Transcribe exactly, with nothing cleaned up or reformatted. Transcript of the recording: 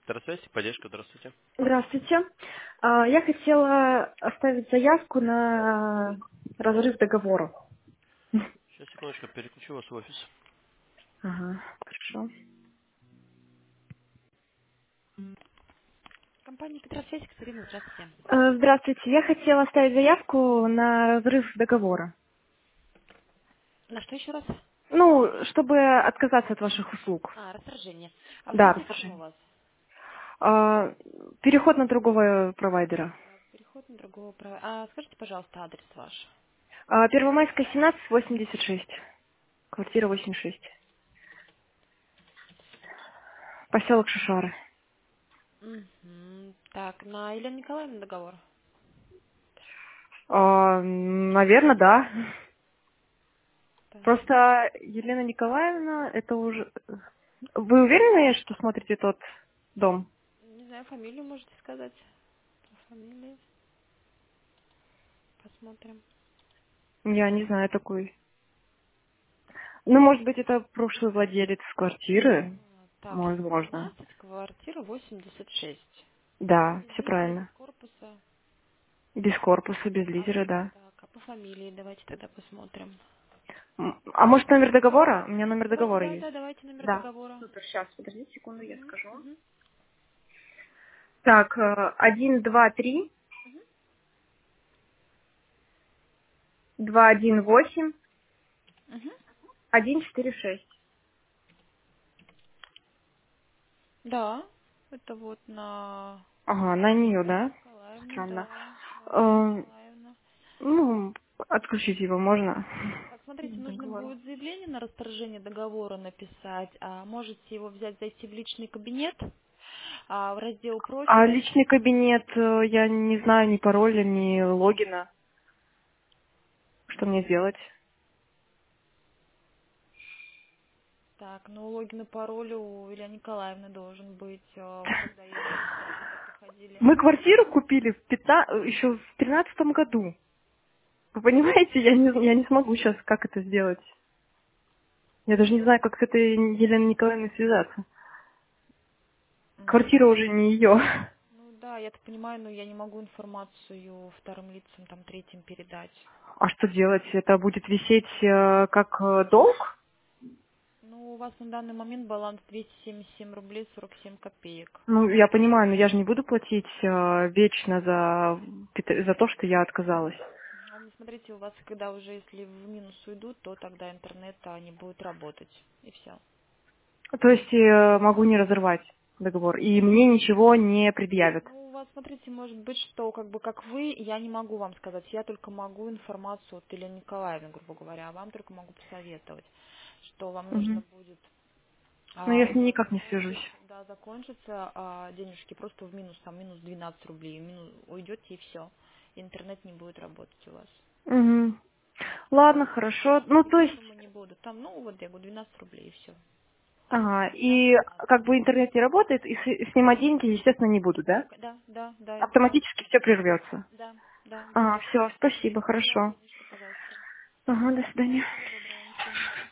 Здравствуйте, поддержка, здравствуйте. Здравствуйте. А, Я хотела оставить заявку на разрыв договора. Сейчас, секундочку, переключу вас в офис. Ага, хорошо. Компания Петросвязь, Екатерина, здравствуйте. Э, Здравствуйте. Я хотела оставить заявку на разрыв договора. На что еще раз? Ну, чтобы отказаться от ваших услуг. А, расторжение. А в Да, связи с чем у расскажи. вас? А, Переход на другого провайдера. Так, переход на другого права. А скажите, пожалуйста, адрес ваш. А, Первомайская, семнадцать, восемьдесят шесть. Квартира восемьдесят шесть. Поселок Шишары. Угу. Так, на Елену Николаевну договор? Наверное, да. Так, Просто Елена Николаевна, это уже... Вы уверены, что смотрите тот дом? не знаю, фамилию можете сказать? По фамилии посмотрим. Я не знаю такой. Ну, может быть, это прошлый владелец квартиры? А, так, Возможно. семнадцать, квартира восемьдесят шесть. Да, Без все литера, без правильно. корпуса. Без корпуса, без А, лидера, да. так, а по фамилии давайте тогда посмотрим. М, А может, номер договора? У меня номер Да, договора да, есть. да, давайте номер Да. договора. Супер, сейчас, подождите секунду, я Мгм, скажу. мгм, Так, э, один, два, три, мгм, два, один, восемь, мгм. один, четыре, шесть. Да, это вот на Ага, на нее, Елену да? Николаевну, Странно. да, на Елену Э, Николаевну. Ну, отключить его можно. Так, смотрите, нужно Договор. будет заявление на расторжение договора написать, а можете его взять, зайти в личный кабинет, а в раздел А профиль. личный кабинет, э, я не знаю ни пароля, ни логина. Что мне делать? Так, ну логин и пароль у Елены Николаевны должен быть. А вы когда ей расторжение проходили? Мы квартиру купили в пятна... еще в тринадцатом году. Вы понимаете, я не, я не смогу сейчас как это сделать. Я даже не знаю, как с этой Еленой Николаевной связаться. Квартира уже не ее. Ну да, я так понимаю, но я не могу информацию вторым лицам, там, третьим передать. А что делать? Это будет висеть э, как э, долг? Ну, у вас на данный момент баланс двести семьдесят семь рублей сорок семь копеек. Ну, я понимаю, но я же не буду платить э, вечно за, пит- за то, что я отказалась. А ну, смотрите, у вас, когда уже, если в минус уйдут, то тогда интернет а, не будет работать. И все. То есть э, могу не разрывать договор, и мне ничего не предъявят. Ну, у вас, смотрите, может быть, что как бы как вы, я не могу вам сказать, я только могу информацию от Елены Николаевны, грубо говоря, а вам только могу посоветовать, что вам нужно Мгм. будет Но я а, с ней никак не свяжусь. закончится, да, закончится а, денежки просто в минус, там, минус двенадцать рублей, минус, уйдете и все. Интернет не будет работать у вас. Мгм. Ладно, хорошо. Там Ну, то такие есть, суммы не будут. Там, ну, вот я говорю, двенадцать рублей и все. ага, и двенадцать-пятнадцать. как бы интернет не работает, и с- снимать деньги, естественно, не буду, Да, да? да, да, да, интернет. Автоматически все прервется. Да, да, без Ага, этого. все, спасибо, Да, хорошо. конечно, пожалуйста. Ага, до свидания. Всего доброго, до свидания.